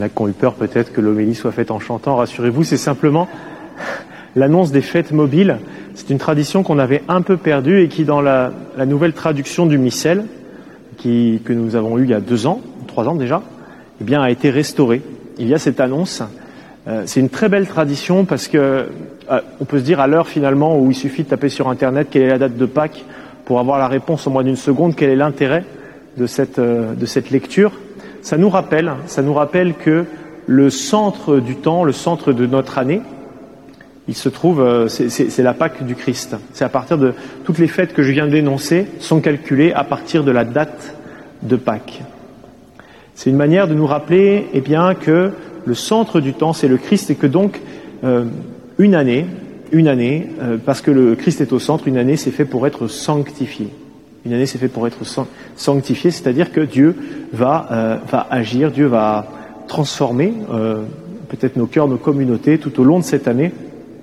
Il y en a qui ont eu peur peut-être que l'homélie soit faite en chantant. Rassurez-vous, c'est simplement l'annonce des fêtes mobiles. C'est une tradition qu'on avait un peu perdue et qui, dans la nouvelle traduction du missel, que nous avons eue il y a 2 ans, 3 ans déjà, eh bien, a été restaurée. Il y a cette annonce. C'est une très belle tradition parce que on peut se dire à l'heure finalement où il suffit de taper sur Internet quelle est la date de Pâques pour avoir la réponse en moins d'une seconde, quel est l'intérêt de cette lecture. Ça nous rappelle que le centre du temps, le centre de notre année, il se trouve, c'est la Pâque du Christ. C'est à partir de toutes les fêtes que je viens d'énoncer sont calculées à partir de la date de Pâques. C'est une manière de nous rappeler, eh bien, que le centre du temps, c'est le Christ et que donc une année, parce que le Christ est au centre, une année c'est fait pour être sanctifié. Une année c'est fait pour être sanctifié, c'est-à-dire que Dieu va agir, Dieu va transformer peut-être nos cœurs, nos communautés tout au long de cette année.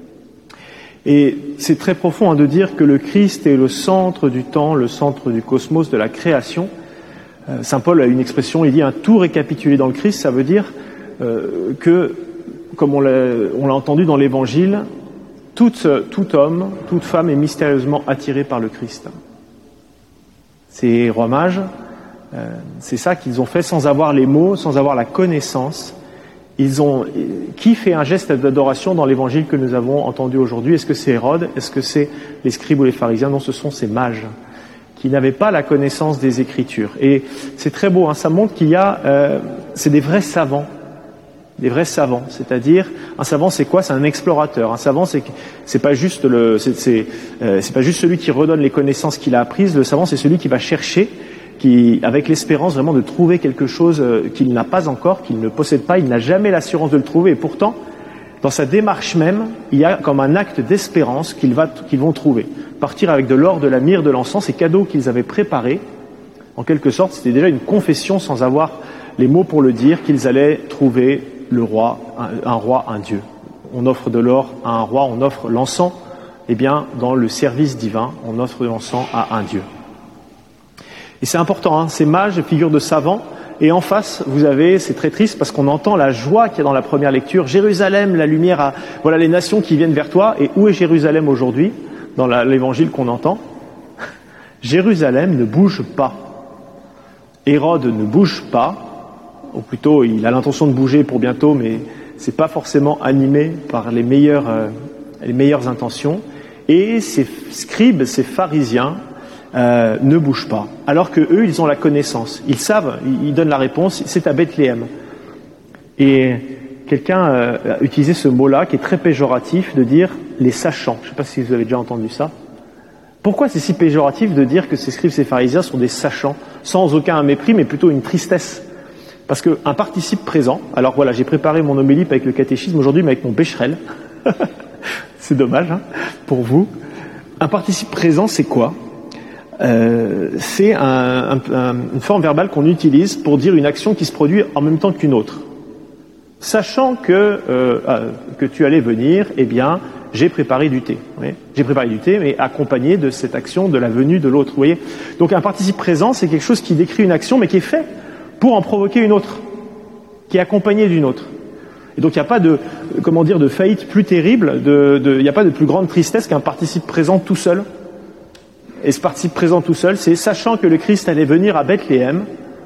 Et c'est très profond de dire que le Christ est le centre du temps, le centre du cosmos, de la création. Saint Paul a une expression, il dit un tout récapitulé dans le Christ, ça veut dire que, comme on l'a entendu dans l'Évangile, tout homme, toute femme est mystérieusement attiré par le Christ. Ces rois mages, c'est ça qu'ils ont fait sans avoir les mots, sans avoir la connaissance. Qui fait un geste d'adoration dans l'Évangile que nous avons entendu aujourd'hui? Est-ce que c'est Hérode? Est-ce que c'est les scribes ou les pharisiens? Non, ce sont ces mages qui n'avaient pas la connaissance des Écritures. Et c'est très beau, ça montre qu'il y a... c'est des vrais savants. Des vrais savants, c'est-à-dire un savant c'est quoi? C'est un explorateur. Un savant c'est pas juste c'est pas juste celui qui redonne les connaissances qu'il a apprises. Le savant c'est celui qui va chercher, avec l'espérance vraiment de trouver quelque chose qu'il n'a pas encore, qu'il ne possède pas, il n'a jamais l'assurance de le trouver. Et pourtant, dans sa démarche même, il y a comme un acte d'espérance qu'ils vont trouver. Partir avec de l'or, de la myrrhe, de l'encens, ces cadeaux qu'ils avaient préparés, en quelque sorte, c'était déjà une confession sans avoir les mots pour le dire, qu'ils allaient trouver le roi, un Dieu. On offre de l'or à un roi, on offre l'encens, eh bien, dans le service divin, on offre l'encens à un Dieu. Et c'est important, ces mages, figure de savants, et en face, vous avez, c'est très triste parce qu'on entend la joie qu'il y a dans la première lecture. Jérusalem, la lumière, voilà les nations qui viennent vers toi. Et où est Jérusalem aujourd'hui, dans l'évangile qu'on entend? Jérusalem ne bouge pas. Hérode ne bouge pas. Ou plutôt, il a l'intention de bouger pour bientôt, mais c'est pas forcément animé par les meilleures intentions. Et ces scribes, ces pharisiens, ne bougent pas. Alors que eux, ils ont la connaissance. Ils savent, ils donnent la réponse, c'est à Bethléem. Et quelqu'un a utilisé ce mot-là, qui est très péjoratif, de dire les sachants. Je ne sais pas si vous avez déjà entendu ça. Pourquoi c'est si péjoratif de dire que ces scribes, ces pharisiens sont des sachants, sans aucun mépris, mais plutôt une tristesse? Parce qu'un participe présent, alors voilà, j'ai préparé mon homélie avec le catéchisme aujourd'hui, mais avec mon bécherel. C'est dommage, pour vous. Un participe présent, c'est quoi? C'est une forme verbale qu'on utilise pour dire une action qui se produit en même temps qu'une autre. Sachant que tu allais venir, eh bien, j'ai préparé du thé. Oui, j'ai préparé du thé, mais accompagné de cette action de la venue de l'autre. Vous voyez. Donc un participe présent, c'est quelque chose qui décrit une action, mais qui est fait pour en provoquer une autre, qui est accompagnée d'une autre. Et donc il n'y a pas de faillite plus terrible, il n'y a pas de plus grande tristesse qu'un participe présent tout seul. Et ce participe présent tout seul, c'est sachant que le Christ allait venir à Bethléem,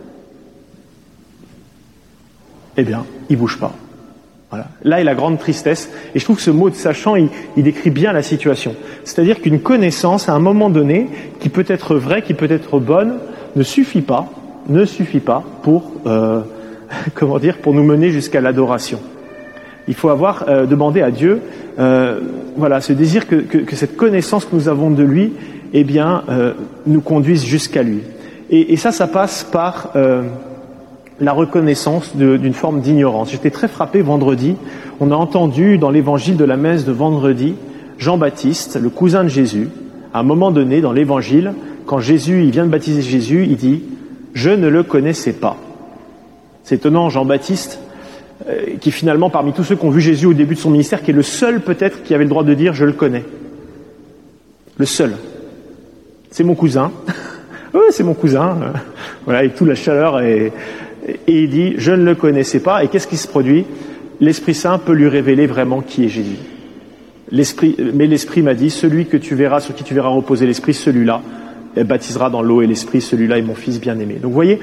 eh bien, il bouge pas. Voilà. Là est la grande tristesse. Et je trouve que ce mot de sachant, il décrit bien la situation. C'est-à-dire qu'une connaissance, à un moment donné, qui peut être vraie, qui peut être bonne, ne suffit pas pour, pour nous mener jusqu'à l'adoration. Il faut demander à Dieu, ce désir que cette connaissance que nous avons de lui, eh bien, nous conduise jusqu'à lui. Et ça passe par la reconnaissance d'une forme d'ignorance. J'étais très frappé vendredi. On a entendu dans l'évangile de la messe de vendredi, Jean-Baptiste, le cousin de Jésus, à un moment donné dans l'évangile, quand il vient de baptiser Jésus, il dit « Je ne le connaissais pas ». C'est étonnant, Jean-Baptiste, qui finalement, parmi tous ceux qui ont vu Jésus au début de son ministère, qui est le seul peut-être qui avait le droit de dire « Je le connais ». Le seul. C'est mon cousin. Oui, c'est mon cousin. Voilà, avec toute la chaleur et Et il dit, je ne le connaissais pas. Et qu'est-ce qui se produit? L'Esprit Saint peut lui révéler vraiment qui est Jésus. Mais l'Esprit m'a dit, celui que tu verras, sur qui tu verras reposer l'Esprit, celui-là baptisera dans l'eau et l'Esprit, celui-là est mon Fils bien-aimé. Donc vous voyez,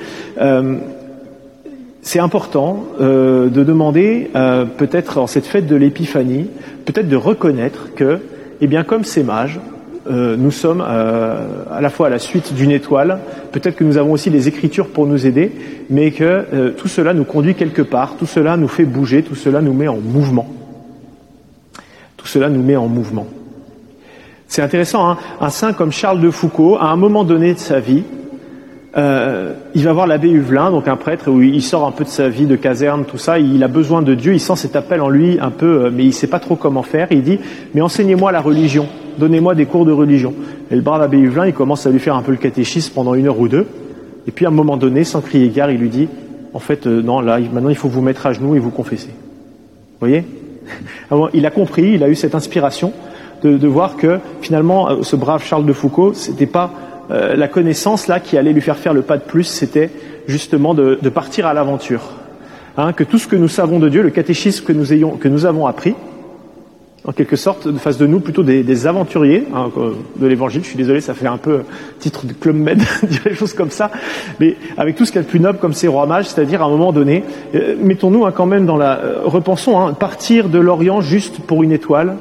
c'est important de demander, peut-être en cette fête de l'Épiphanie, peut-être de reconnaître que, eh bien, comme ces mages, nous sommes à la fois à la suite d'une étoile, peut-être que nous avons aussi les Écritures pour nous aider, mais que tout cela nous conduit quelque part, tout cela nous fait bouger, tout cela nous met en mouvement. Tout cela nous met en mouvement. C'est intéressant, hein, un saint comme Charles de Foucauld, à un moment donné de sa vie, il va voir l'abbé Huvelin, donc un prêtre, où il sort un peu de sa vie de caserne, tout ça, il a besoin de Dieu, il sent cet appel en lui un peu, mais il ne sait pas trop comment faire, il dit, mais enseignez-moi la religion, donnez-moi des cours de religion. Et le brave abbé Huvelin, il commence à lui faire un peu le catéchisme pendant 1 heure ou 2, et puis à un moment donné, sans crier gare, il lui dit, en fait, non, là, maintenant il faut vous mettre à genoux et vous confesser. Vous voyez? Alors, il a compris, il a eu cette inspiration de voir que finalement, ce brave Charles de Foucauld, c'était pas la connaissance là qui allait lui faire le pas de plus, c'était justement de partir à l'aventure. Hein, que tout ce que nous savons de Dieu, le catéchisme que nous avons appris, en quelque sorte, fasse de nous plutôt des aventuriers hein, de l'Évangile. Je suis désolé, ça fait un peu titre de Club Med, dire des choses comme ça, mais avec tout ce qu'il y a de plus noble comme ces rois mages, c'est-à-dire à un moment donné, mettons-nous quand même dans repensons, partir de l'Orient juste pour une étoile,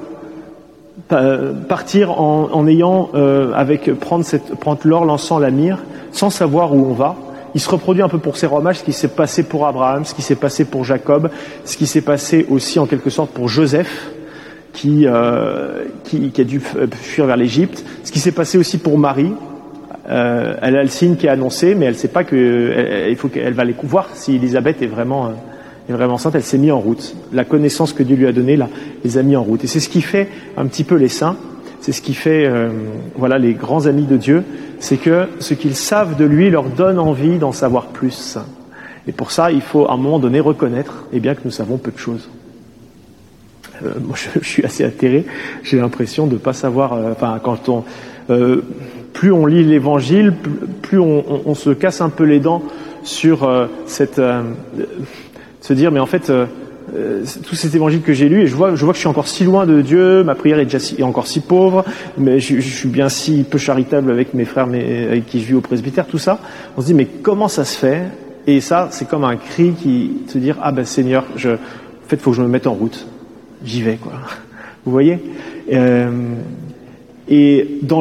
partir en ayant prendre l'or, l'encens, la myrrhe, sans savoir où on va. Il se reproduit un peu pour ces rois mages ce qui s'est passé pour Abraham, ce qui s'est passé pour Jacob, ce qui s'est passé aussi en quelque sorte pour Joseph, qui a dû fuir vers l'Égypte, ce qui s'est passé aussi pour Marie. Elle a le signe qui est annoncé, mais elle ne sait pas il faut qu'elle va aller voir si Élisabeth est vraiment sainte. Elle s'est mise en route. La connaissance que Dieu lui a donnée, là, les a mis en route. Et c'est ce qui fait un petit peu les saints. C'est ce qui fait, les grands amis de Dieu. C'est que ce qu'ils savent de lui leur donne envie d'en savoir plus. Et pour ça, il faut à un moment donné reconnaître, que nous savons peu de choses. Moi, je suis assez atterré. J'ai l'impression de ne pas savoir. Plus on lit l'Évangile, plus on se casse un peu les dents sur se dire, mais en fait, tout cet Évangile que j'ai lu, et je vois que je suis encore si loin de Dieu, ma prière est encore si pauvre, mais je suis bien si peu charitable avec mes frères, avec qui je vis au presbytère, tout ça. On se dit, mais comment ça se fait? Et ça, c'est comme un cri qui se dire, ah ben Seigneur, en fait, faut que je me mette en route. J'y vais, quoi. Vous voyez? Et dans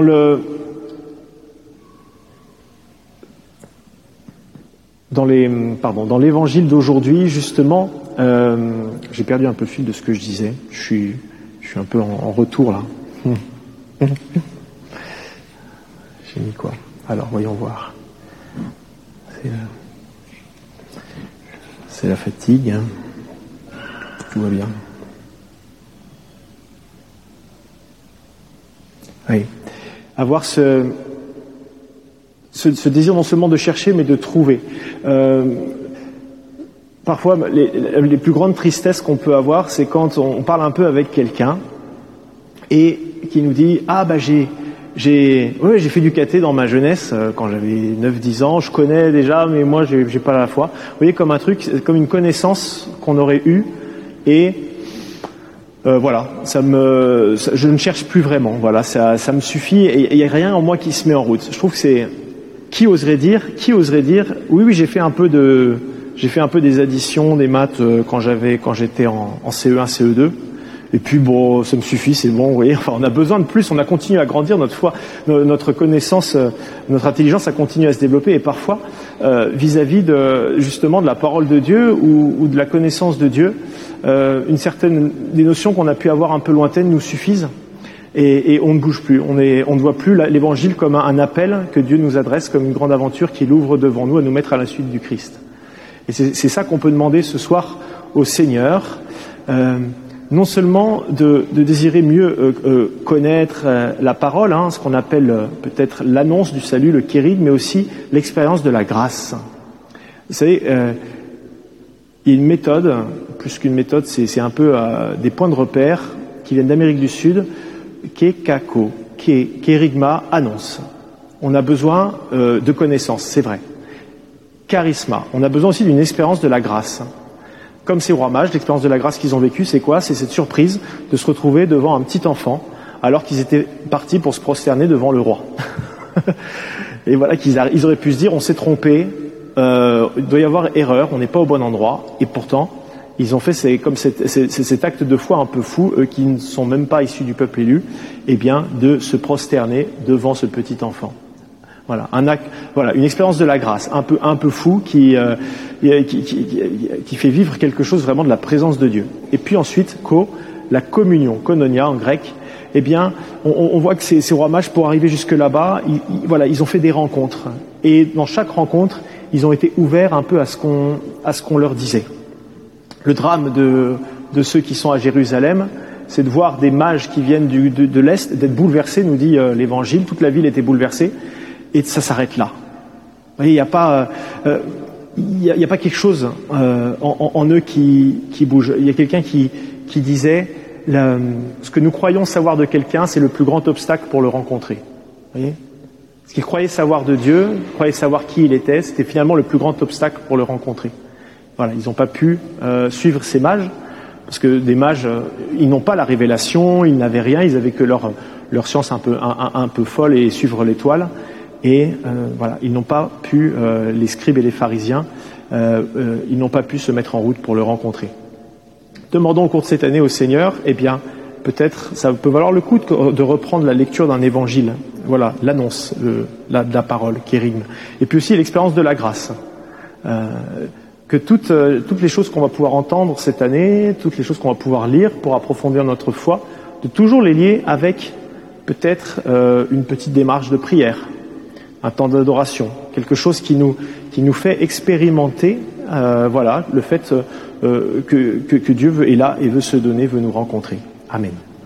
l'évangile d'aujourd'hui, justement, j'ai perdu un peu le fil de ce que je disais. Je suis un peu en retour, là. J'ai mis quoi? Alors, voyons voir. C'est la fatigue, hein. Tout va bien. Oui. Avoir ce désir non seulement de chercher, mais de trouver. Parfois, les plus grandes tristesses qu'on peut avoir, c'est quand on parle un peu avec quelqu'un et qui nous dit « Ah, bah j'ai fait du caté dans ma jeunesse, quand j'avais 9-10 ans, je connais déjà, mais moi, j'ai pas la foi. » Vous voyez, comme un truc, comme une connaissance qu'on aurait eue et je ne cherche plus vraiment. Voilà, ça me suffit et il n'y a rien en moi qui se met en route. Je trouve que c'est qui oserait dire, oui, j'ai fait un peu des additions, des maths quand j'étais en CE1, CE2. Et puis bon, ça me suffit, c'est bon, vous voyez. Enfin, on a besoin de plus, on a continué à grandir, notre foi, notre connaissance, notre intelligence a continué à se développer. Et parfois, vis-à-vis justement de la parole de Dieu ou de la connaissance de Dieu, des notions qu'on a pu avoir un peu lointaines nous suffisent. Et on ne bouge plus. On ne voit plus l'Évangile comme un appel que Dieu nous adresse, comme une grande aventure qui l'ouvre devant nous à nous mettre à la suite du Christ. Et c'est ça qu'on peut demander ce soir au Seigneur. Non seulement de désirer mieux connaître la parole, ce qu'on appelle peut-être l'annonce du salut, le kérigme, mais aussi l'expérience de la grâce. Vous savez, il y a une méthode, plus qu'une méthode, c'est un peu des points de repère qui viennent d'Amérique du Sud, Kekako, kérigma, annonce. On a besoin de connaissances, c'est vrai. Charisma. On a besoin aussi d'une expérience de la grâce. Comme ces rois mages, l'expérience de la grâce qu'ils ont vécue, c'est quoi? C'est cette surprise de se retrouver devant un petit enfant, alors qu'ils étaient partis pour se prosterner devant le roi. Et voilà, ils auraient pu se dire, on s'est trompé, il doit y avoir erreur, on n'est pas au bon endroit, et pourtant, ils ont fait cet acte de foi un peu fou, eux qui ne sont même pas issus du peuple élu, eh bien, de se prosterner devant ce petit enfant. Voilà, une expérience de la grâce, un peu fou, qui fait vivre quelque chose vraiment de la présence de Dieu. Et puis ensuite, la communion, koinonia en grec, eh bien, on voit que ces rois mages, pour arriver jusque là-bas, ils ont fait des rencontres. Et dans chaque rencontre, ils ont été ouverts un peu à ce qu'on leur disait. Le drame de ceux qui sont à Jérusalem, c'est de voir des mages qui viennent de l'Est, d'être bouleversés, nous dit l'Évangile, toute la ville était bouleversée, et ça s'arrête là. Vous voyez, il n'y a pas quelque chose en eux qui bouge. Il y a quelqu'un qui disait, ce que nous croyons savoir de quelqu'un, c'est le plus grand obstacle pour le rencontrer. Vous voyez ? Ce qu'ils croyaient savoir de Dieu, croyaient savoir qui il était, c'était finalement le plus grand obstacle pour le rencontrer. Voilà, ils n'ont pas pu suivre ces mages, parce que des mages, ils n'ont pas la révélation, ils n'avaient rien, ils avaient que leur science un peu folle et suivre l'étoile. Et voilà, ils n'ont pas pu, les scribes et les pharisiens, ils n'ont pas pu se mettre en route pour le rencontrer. Demandons au cours de cette année au Seigneur, eh bien, peut-être ça peut valoir le coup de reprendre la lecture d'un évangile. Voilà, l'annonce de la parole, kérigme. Et puis aussi l'expérience de la grâce. Que toutes les choses qu'on va pouvoir entendre cette année, toutes les choses qu'on va pouvoir lire pour approfondir notre foi, de toujours les lier avec peut-être une petite démarche de prière, un temps d'adoration, quelque chose qui nous fait expérimenter le fait que Dieu est là et veut se donner, veut nous rencontrer. Amen.